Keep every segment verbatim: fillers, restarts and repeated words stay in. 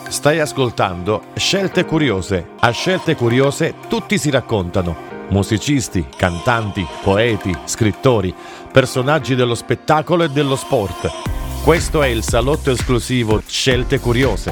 Stai ascoltando Scelte Curiose. A Scelte Curiose tutti si raccontano. Musicisti, cantanti, poeti, scrittori, personaggi dello spettacolo e dello sport. Questo è il salotto esclusivo Scelte Curiose.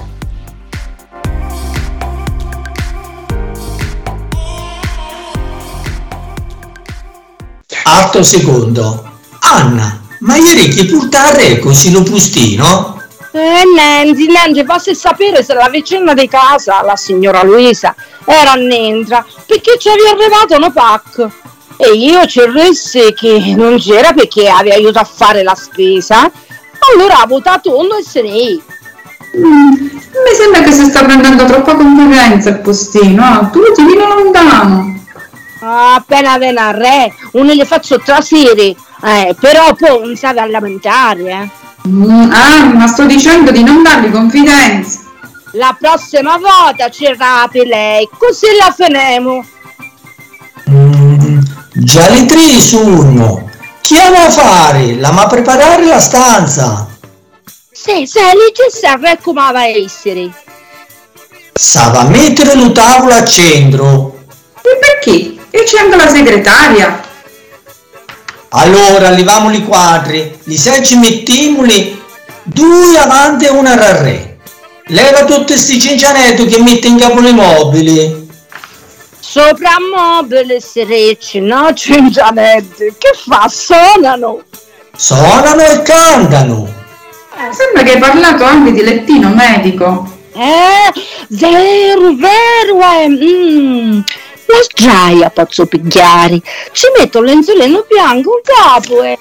Atto secondo. Anna, ma ieri chi portare così lo pustino? Eh, Nancy, Nancy, posso sapere se la vicina di casa, la signora Luisa, era Nentra, perché ci aveva arrivato un pack. E io ci resse che non c'era perché aveva aiutato a fare la spesa, allora ha votato uno e se ne mm, mi sembra che si sta prendendo troppa concorrenza il postino, tu ti vieni lontano. Ah, appena viene a re, uno gli faccio trasere, eh, però poi non sa da lamentare, eh. Mm, ah, ma sto dicendo di non dargli confidenza. La prossima volta ci rapi lei, così la finemo. Mm, già le tre sono. Chi ha da fare? La ma preparare la stanza. Sì, se lì ci serve come va a essere. Sa va mettere lo tavolo a centro. E perché? E c'è anche la segretaria. Allora, leviamoli i quadri, li sei mettimoli, due avanti e una a re. Leva tutti questi cincianetti che mette in capo le mobili. Sopra mobili si recci, no cincianetti, che fa? Suonano. Suonano e cantano. Eh, sembra che hai parlato anche di lettino medico. Eh, vero, vero, eh, mm. La sdraia posso pigliare, ci metto il lenzolino bianco in capo e...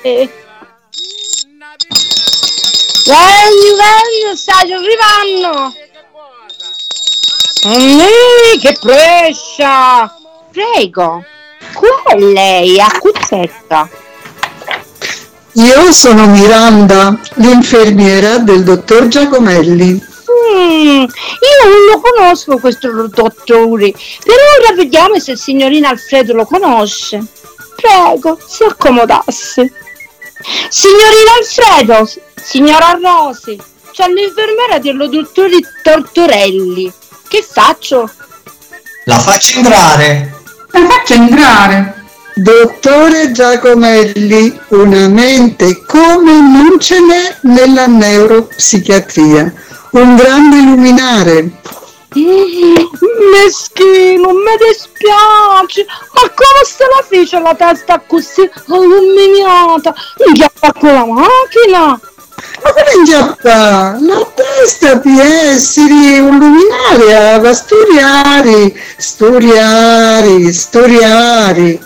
Venni, venni, stai arrivando! Mm, che prescia! Prego, qual è lei a cuzzetta? Io sono Miranda, l'infermiera del dottor Giacomelli. Mm, io non lo conosco questo dottore, però ora vediamo se il signorino Alfredo lo conosce. Prego, si accomodasse. Signorino Alfredo, signora Rosi, c'è l'infermiera dello dottore Tortorelli. Che faccio? La faccio entrare. La faccio entrare. Dottore Giacomelli, una mente come non ce n'è nella neuropsichiatria. Un grande luminare. Mm, meschino, mi dispiace, ma come sta la fece la testa così illuminata? Inghiappa con la macchina. Ma come inghiappa? La testa di essere un luminare, va storiare, storiare, storiare.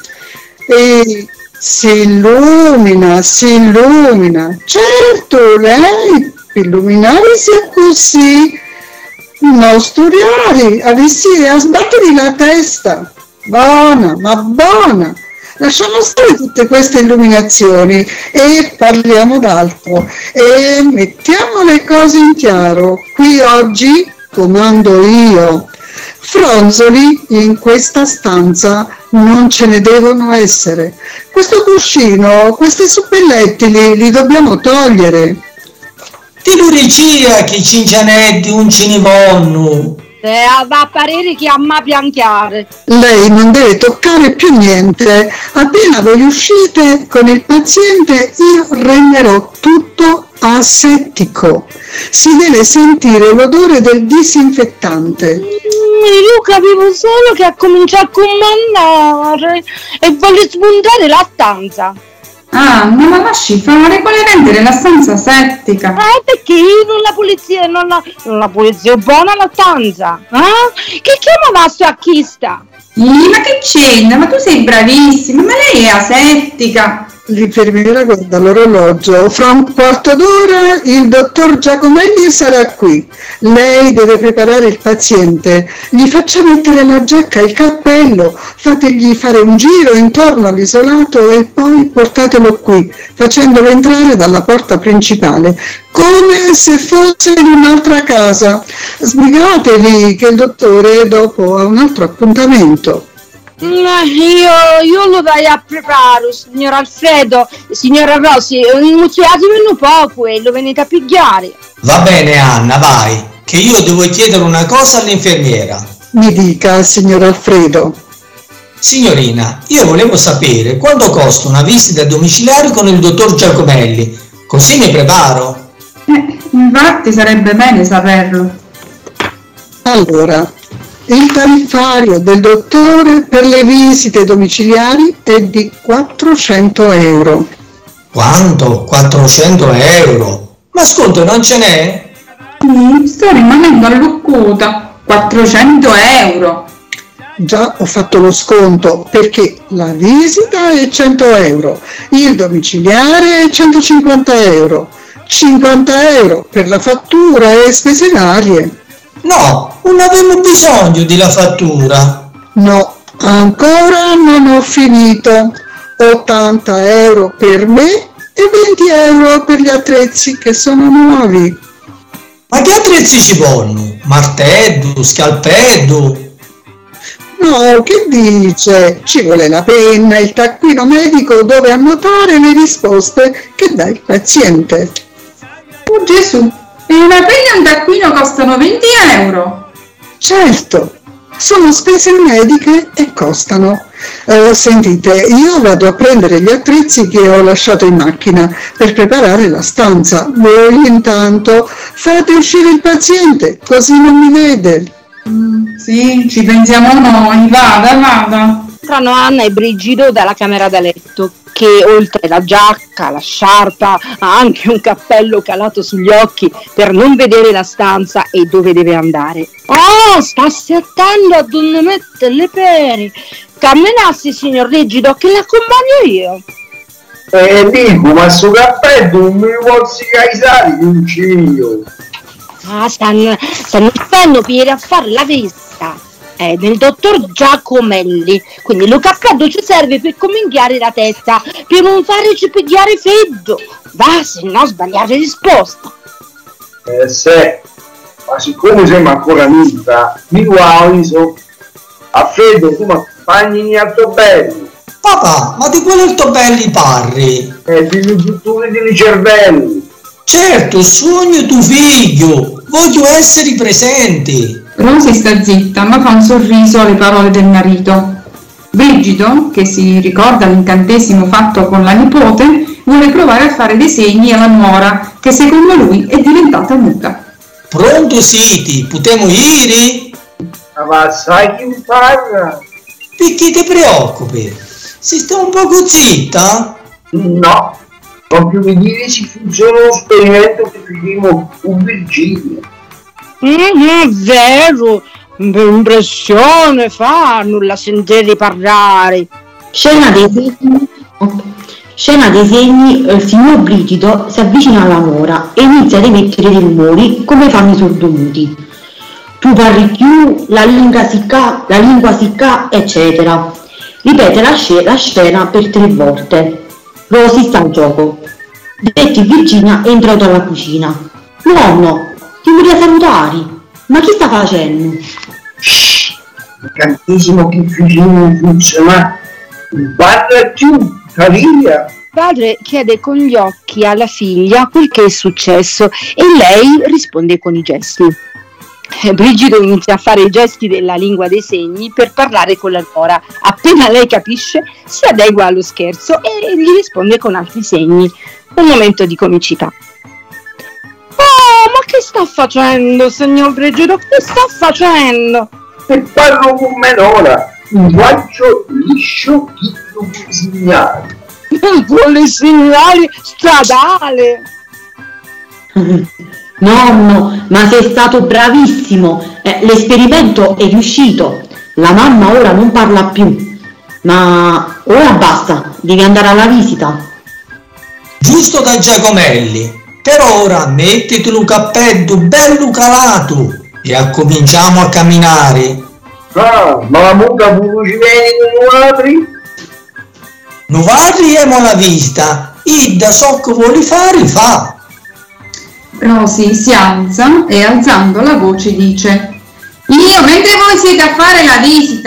E si illumina, si illumina. Certo, lei illuminare sia così, non studiare, avessi a sbattere la testa, buona, ma buona. Lasciamo stare tutte queste illuminazioni e parliamo d'altro e mettiamo le cose in chiaro. Qui oggi comando io. Fronzoli in questa stanza non ce ne devono essere. Questo cuscino, questi suppellettili li dobbiamo togliere. Ti lo recia che cincianetti un cinibonno. Eh, va a parere che a me pianchiare. Lei non deve toccare più niente. Appena voi uscite con il paziente io renderò tutto asettico. Si deve sentire l'odore del disinfettante. Mm, io capivo solo che ha cominciato a comandare e volle spuntare la stanza. Ah, non la lasci fare, vuole rendere la stanza settica. Eh, perché io non la pulizia, non la, non la pulizia buona la stanza. Eh? Che chiama la sua chista? Ih, ma che c'entra? Ma tu sei bravissima, ma lei è asettica. L'infermiera guarda l'orologio. Fra un quarto d'ora il dottor Giacomelli sarà qui. Lei deve preparare il paziente. Gli faccia mettere la giacca e il cappello, fategli fare un giro intorno all'isolato e poi portatelo qui, facendolo entrare dalla porta principale, come se fosse in un'altra casa. Sbrigatevi che il dottore dopo ha un altro appuntamento. Io, io lo dai a preparo, signor Alfredo, signora Rosi, mucchiatemi un poco e lo venite a pigliare. Va bene Anna, vai, che io devo chiedere una cosa all'infermiera. Mi dica, signor Alfredo. Signorina, io volevo sapere quanto costa una visita domiciliare con il dottor Giacomelli, così mi preparo. Eh, infatti sarebbe bene saperlo. Allora, il tariffario del dottore per le visite domiciliari è di quattrocento euro. Quanto? quattrocento euro? Ma sconto non ce n'è? Mi sto rimanendo all'occuta. quattrocento euro. Già ho fatto lo sconto perché la visita è cento euro, il domiciliare è centocinquanta euro, cinquanta euro per la fattura e spese varie. No, non avevo bisogno della fattura. No, ancora non ho finito. ottanta euro per me e venti euro per gli attrezzi che sono nuovi. Ma che attrezzi ci vogliono? Martello, scalpello? No, che dice? Ci vuole la penna, il taccuino medico dove annotare le risposte che dà il paziente. Oh Gesù, e una penna e un taccuino costano venti euro? Certo, sono spese mediche e costano. Eh, sentite, io vado a prendere gli attrezzi che ho lasciato in macchina per preparare la stanza. Voi intanto fate uscire il paziente, così non mi vede. Mm, sì, ci pensiamo noi, vada, vada. Entrano Anna e Brigido dalla camera da letto, che oltre la giacca, la sciarpa, ha anche un cappello calato sugli occhi per non vedere la stanza e dove deve andare. Oh, stassi attento a dove mette le pere. Camminassi, signor Rigido, che l'accompagno io. Eh, dico, ma sto cappello non mi posso caisare, non c'è io. Ah, stanno, stanno facendo per a fare la visita eh, del dottor Giacomelli, quindi lo cappello ci serve per cominchiare la testa, per non farci pigliare freddo. Va, se no sbagliare risposta. Eh, se, ma siccome siamo ancora amica, mi guardo, a freddo, tu mi accompagni a Tobelli. Papà, ma di quale Tobelli parli? Eh, di tutti i cervelli. Certo, sogno tuo figlio, voglio essere presenti. Rosy sta zitta, ma fa un sorriso alle parole del marito. Brigido, che si ricorda l'incantesimo fatto con la nipote, vuole provare a fare dei segni alla nuora, che secondo lui è diventata muta. Pronto Siti, potremo ieri? Ma sai chi parla? Perché ti preoccupi? Si sta un poco zitta? No, proprio mi dire se funziona lo esperimento che facciamo con Virginia. Mm, è vero, impressione fa, nulla sentire parlare. Scena dei segni, scena dei segni, il signor Brigido si avvicina alla nuora e inizia ad emettere dei rumori come fanno i sordomuti. Tu parli più, la lingua si ca, la lingua si ca, eccetera. Ripete la, sc- la scena per tre volte. Rosy sta al gioco. Betty e Virginia entrano dalla cucina. Nonno, ti voglio salutare. Ma chi sta facendo? Shhh, incantesimo che facciamo funziona. Parla più, Caria. Padre chiede con gli occhi alla figlia quel che è successo e lei risponde con i gesti. Brigido inizia a fare i gesti della lingua dei segni per parlare con la nuora. Appena lei capisce, si adegua allo scherzo e gli risponde con altri segni. Un momento di comicità. Oh, ma che sta facendo, signor Brigido? Che sta facendo? E parlo con menora, un linguaggio liscio di segnali. Con le segnali stradale. Nonno, ma sei stato bravissimo, eh, l'esperimento è riuscito, la mamma ora non parla più, ma ora basta, devi andare alla visita. Giusto da Giacomelli, per ora mettiti un cappello bello calato e accominciamo a camminare. Ah, ma la mucca pure ci viene con altri? Novarri emo la vista, Ida so che vuole fare, fa. Rosy si alza e alzando la voce dice: io, mentre voi siete a fare la visita,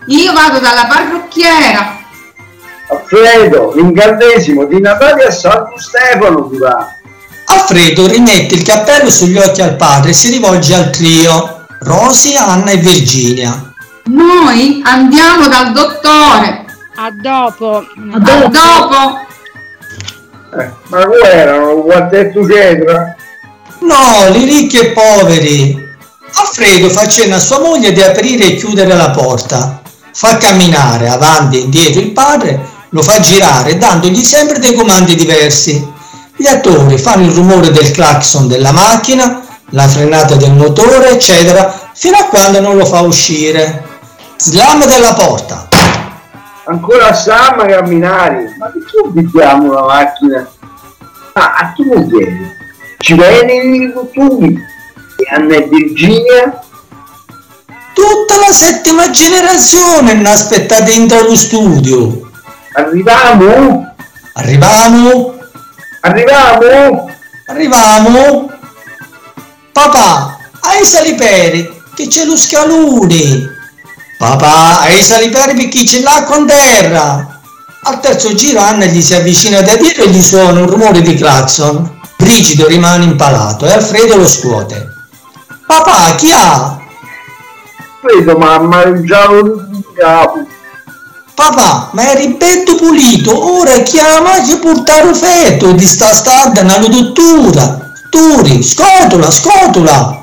io vado dalla parrucchiera. Alfredo, l'incantesimo di Natale a Santo Stefano durà. Alfredo rimette il cappello sugli occhi al padre e si rivolge al trio, Rosy, Anna e Virginia. Noi andiamo dal dottore. A dopo. A dopo. Eh, ma qua erano un quartetto cetra? No, li ricchi e poveri. Alfredo fa cenno a sua moglie di aprire e chiudere la porta. Fa camminare avanti e indietro il padre, lo fa girare dandogli sempre dei comandi diversi. Gli attori fanno il rumore del clacson della macchina, la frenata del motore, eccetera, fino a quando non lo fa uscire. Slam della porta. Ancora Sam a camminare? Ma che ubbichiamo la macchina? Ah, a tu non vieni? Ci vieni tu? E Anna e Virginia? Tutta la settima generazione ne aspetta dentro lo studio. Arriviamo? Arriviamo? Arriviamo? Arriviamo? Papà, hai i saliperi, che c'è lo scalone. Papà, hai i saliperi perché c'è l'acqua in terra. Al terzo giro Anna gli si avvicina da dietro e gli suona un rumore di clacson. Brigido rimane impalato e Alfredo lo scuote. Papà, chi ha? Alfredo, ma mangiavo il capo. Papà, ma eri bello pulito, ora chiama che portare feto di sta standa nella dottura. Turi, scotola, scotola.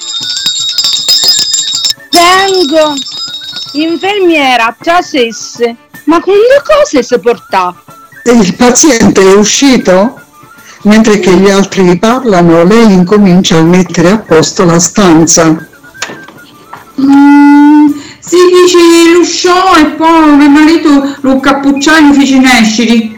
Vengo. Infermiera, trasesse. Ma con che cose si porta? Il paziente è uscito? Mentre che gli altri parlano, lei incomincia a mettere a posto la stanza. Mm, si dice l'usciò e poi mio marito lo cappucciaio fece nesciri.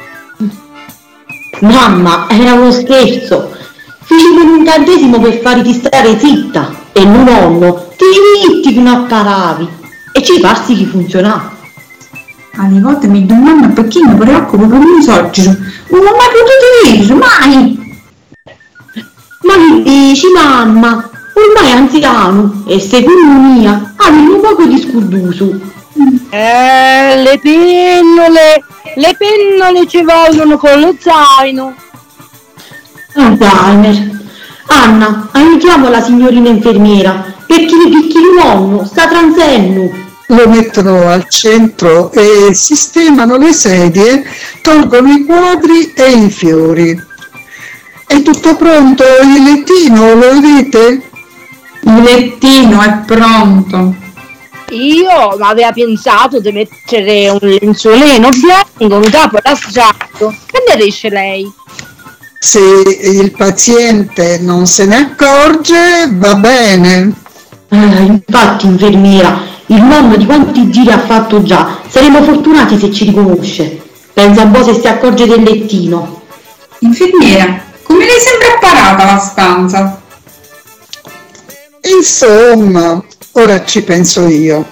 Mamma, era uno scherzo. Feci un incantesimo per farti stare zitta e mio nonno ti rimetti che non apparavi e ci farsi che funzionava. Alle volte mi domando perché mi preoccupo per un sorgero. Non ho mai potuto dire, mai! Ma che dici, mamma? Ormai è anziano e secondo mia avevi un poco di scurduso. Eh, le pennole, le pennole ci vogliono con lo zaino. Alzheimer. Anna, aiutiamo la signorina infermiera perché il piccolo nonno sta transendo. Lo mettono al centro e sistemano le sedie, tolgono i quadri e i fiori. È tutto pronto, il lettino, lo vedete? Il lettino è pronto. Io avevo pensato di mettere un lenzuolino bianco, un capo rassato. Che ne dice lei? Se il paziente non se ne accorge, va bene. Eh, infatti, infermiera, il nonno di quanti giri ha fatto già. Saremo fortunati se ci riconosce. Pensa un po' se si accorge del lettino. Infermiera, come le sembra apparata la stanza? Insomma, ora ci penso io.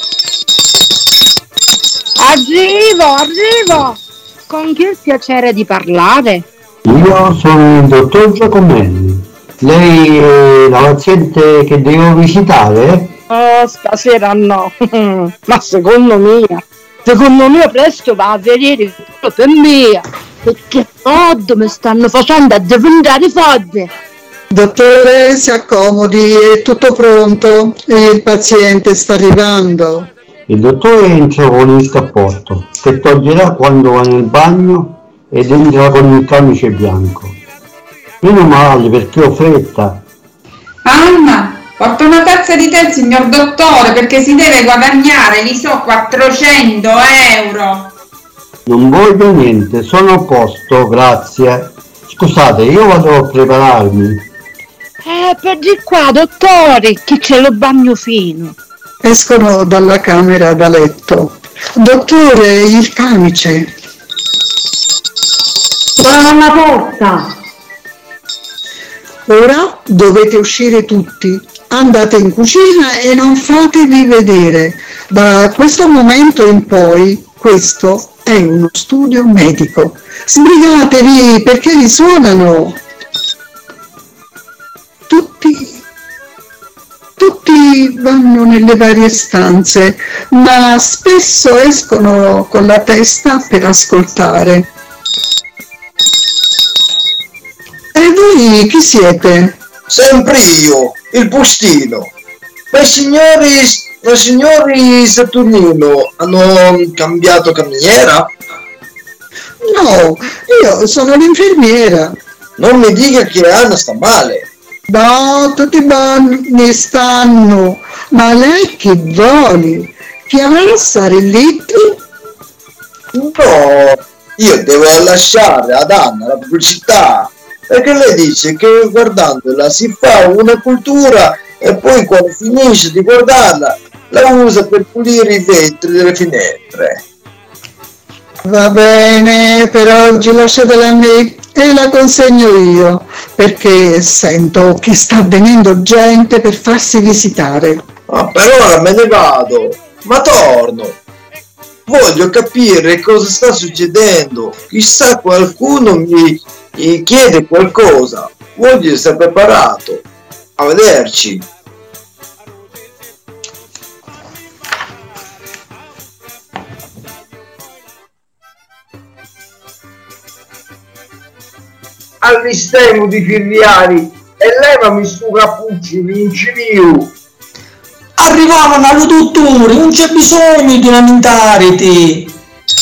Arrivo, arrivo! Con chi il piacere di parlare? Io sono il dottor Giacomelli. Lei è la paziente che devo visitare? Oh, stasera no. Ma secondo me, secondo me presto va a vedere tutto per me. Perché oddio mi stanno facendo a diventare forte. Dottore, si accomodi, è tutto pronto. Il paziente sta arrivando. Il dottore entra con il cappotto, che toglierà quando va nel bagno ed entra con il camice bianco. Meno male perché ho fretta. Anna, porta una tazza di tè al signor dottore perché si deve guadagnare, gli so, quattrocento euro. Non voglio niente, sono a posto, grazie. Scusate, io vado a prepararmi. Eh, per di qua, dottore, che c'è lo bagno fino. Escono dalla camera da letto. Dottore, il camice. Suonano alla porta. Ora dovete uscire tutti. Andate in cucina e non fatevi vedere. Da questo momento in poi, questo è uno studio medico. Sbrigatevi perché vi suonano. Tutti, tutti Poi vanno nelle varie stanze, ma spesso escono con la testa per ascoltare. E voi chi siete? Sempre io, il postino. Ma i signori, i signori Saturnino hanno cambiato cameriera? No, io sono l'infermiera. Non mi dica che Anna sta male. No, tutti buoni stanno, ma lei che vuole? Chiamare stare lì? No, io devo lasciare ad Anna la pubblicità, perché lei dice che guardandola si fa una cultura e poi quando finisce di guardarla la usa per pulire i vetri delle finestre. Va bene, per oggi lasciatela a me e la consegno io, perché sento che sta venendo gente per farsi visitare. Ma per ora me ne vado, ma torno. Voglio capire cosa sta succedendo. Chissà qualcuno mi, mi chiede qualcosa. Voglio essere preparato. A vederci. All'istemo di Firriari e levami stu cappucci, vinciliu. Arrivavano alle dottori, non c'è bisogno di lamentarti.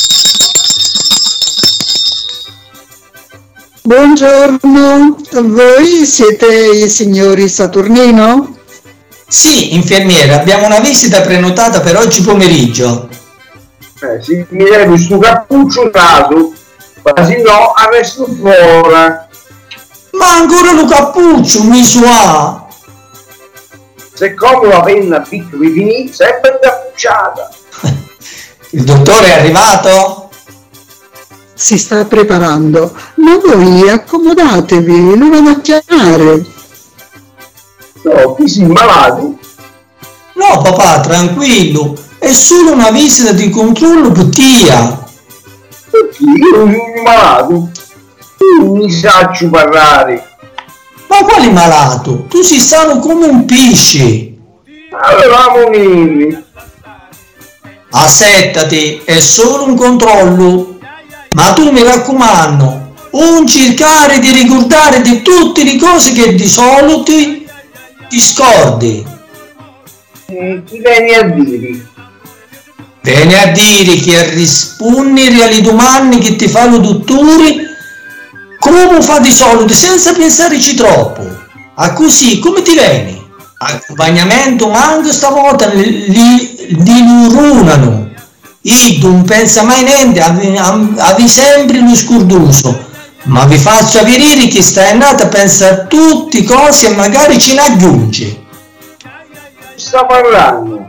Buongiorno, voi siete i signori Saturnino? Sì, infermiera, abbiamo una visita prenotata per oggi pomeriggio. Eh, se mi levi sto cappuccio naso, ma se no arresto fuori. Ma ancora lo cappuccio, mi sua. Se come la penna piccola finì, sempre incappucciata. Il dottore è arrivato? Si sta preparando, ma voi accomodatevi, lo vado a chiamare. No, chi si malato? No papà, tranquillo, è solo una visita di controllo puttia. Perché io sono malato? Non mi saccio parlare. Ma quale malato? Tu sei sano come un pesce. Avevamo nemi. Assettati, è solo un controllo. Ma tu mi raccomando, non cercare di ricordare di tutte le cose che di solito ti scordi. Eh, chi vieni a dire? Vieni a dire che rispondere alle domande che ti fanno i dottori come fa di solito, senza pensarci troppo. A così, come ti viene? Accompagnamento manco stavolta li, li lurunano. Io non pensa mai niente, avevi sempre lo scorduso. Ma vi faccio avverire che stai andando a pensare a tutte cose e magari ce ne aggiunge. Sta parlando?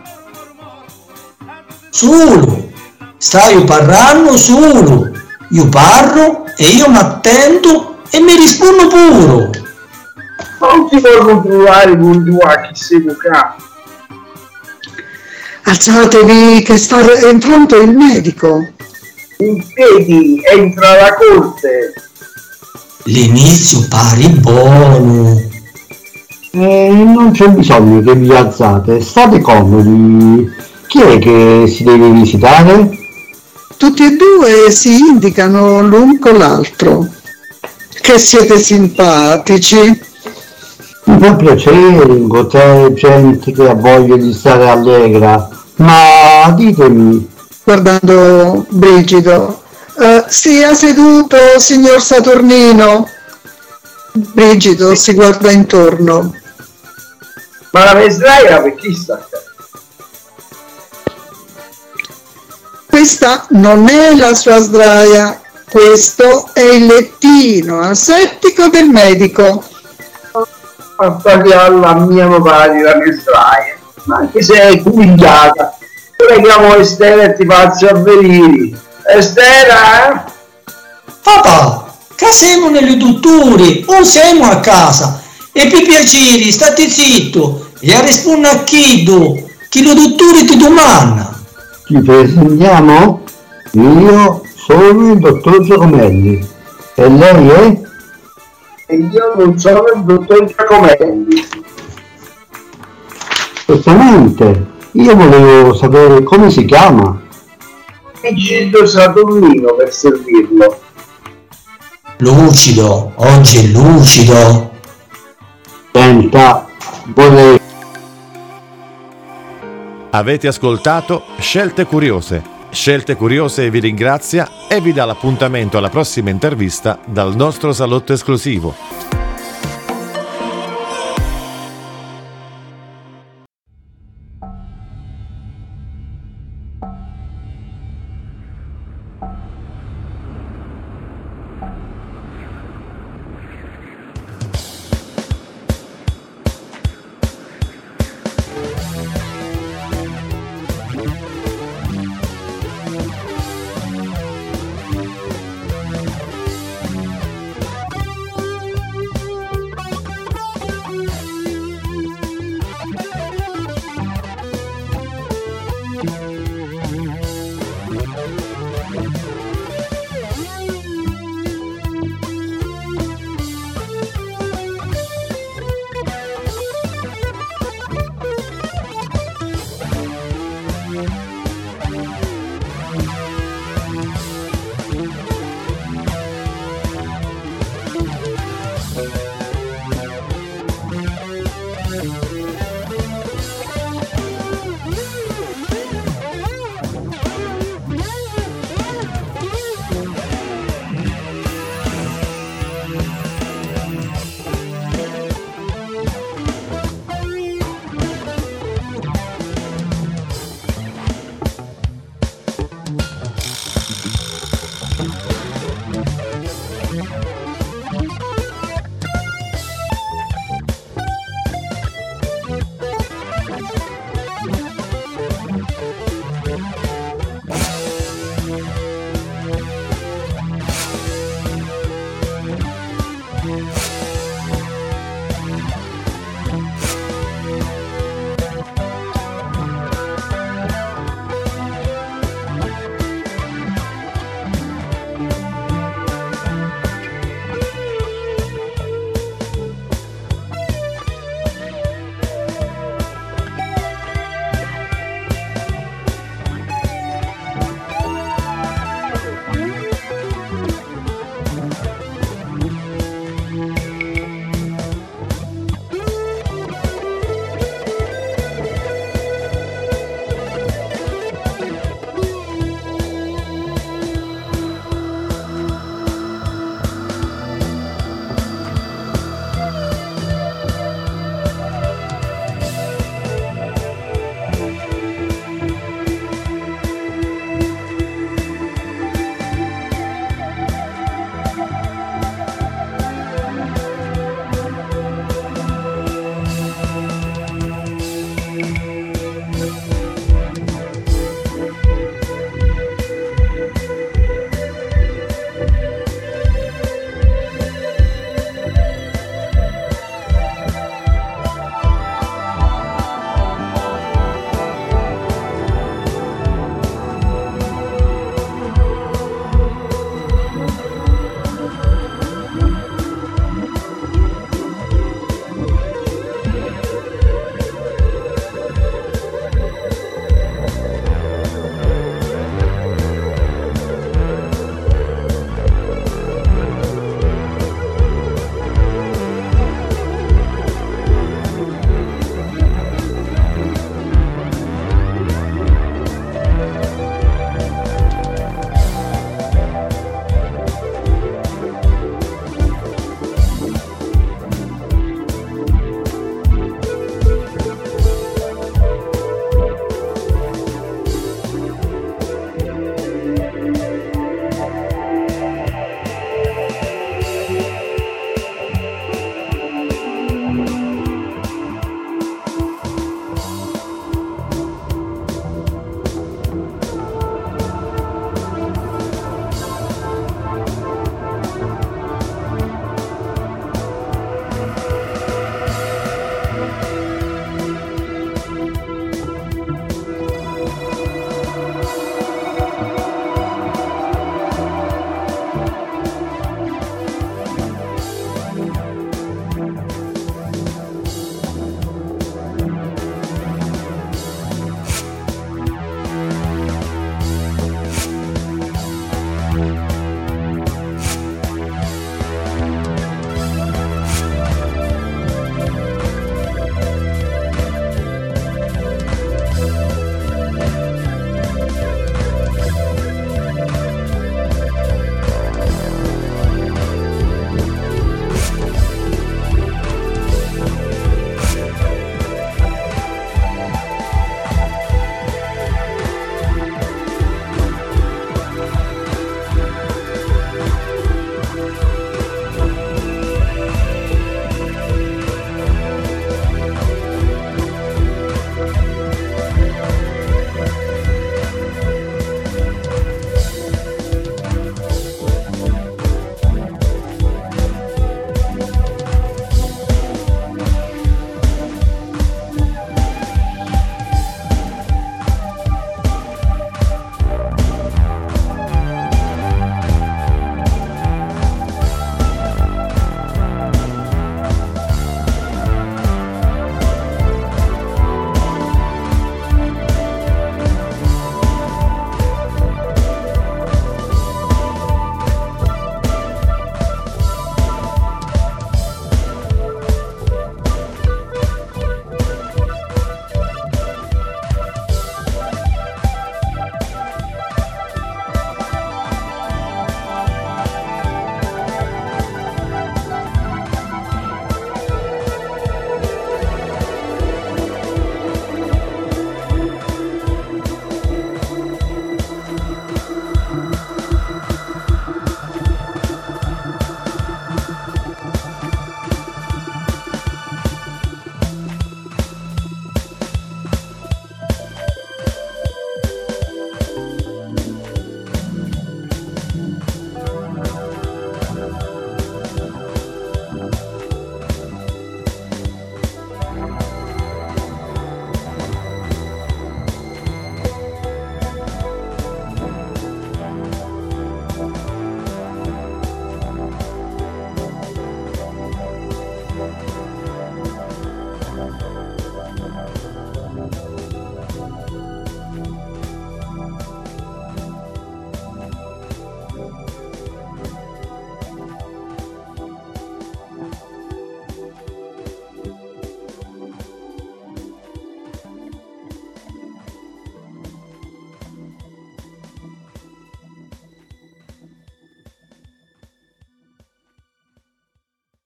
Solo. Stai parlando solo. Io parlo e io mi attento e mi rispondo pure. Non ti voglio trovare con due chi sei qua. Alzatevi che sta entrando il medico. In piedi entra la corte. L'inizio pare buono. Eh, non c'è bisogno che vi alzate, state comodi. Chi è che si deve visitare? Tutti e due si indicano l'un con l'altro. Che siete simpatici. Mi fa piacere incontrare gente che ha voglia di stare allegra, ma ditemi. Guardando Brigido, uh, stia seduto, signor Saturnino. Brigido si guarda intorno. Ma la mestraia per chi sta? Questa non è la sua sdraia, questo è il lettino asettico del medico. A tagliare la mia papà la mestraia, ma anche se è cumigliata. Preghiamo Estera e ti faccio avvenire. Estera, eh? Papà, che siamo nelle dottori, non siamo a casa. E per piacere, state zitto, e rispondo a chiedo, che lo dottore ti domanda. Ci presentiamo? Io sono il dottor Giacomelli. E lei è? E io non sono il dottor Giacomelli. Certamente, io volevo sapere come si chiama. Egidio Saturnino per servirlo. Lucido, oggi è lucido. Senta, vorrei... Avete ascoltato Scelte Curiose. Scelte Curiose vi ringrazia e vi dà l'appuntamento alla prossima intervista dal nostro salotto esclusivo.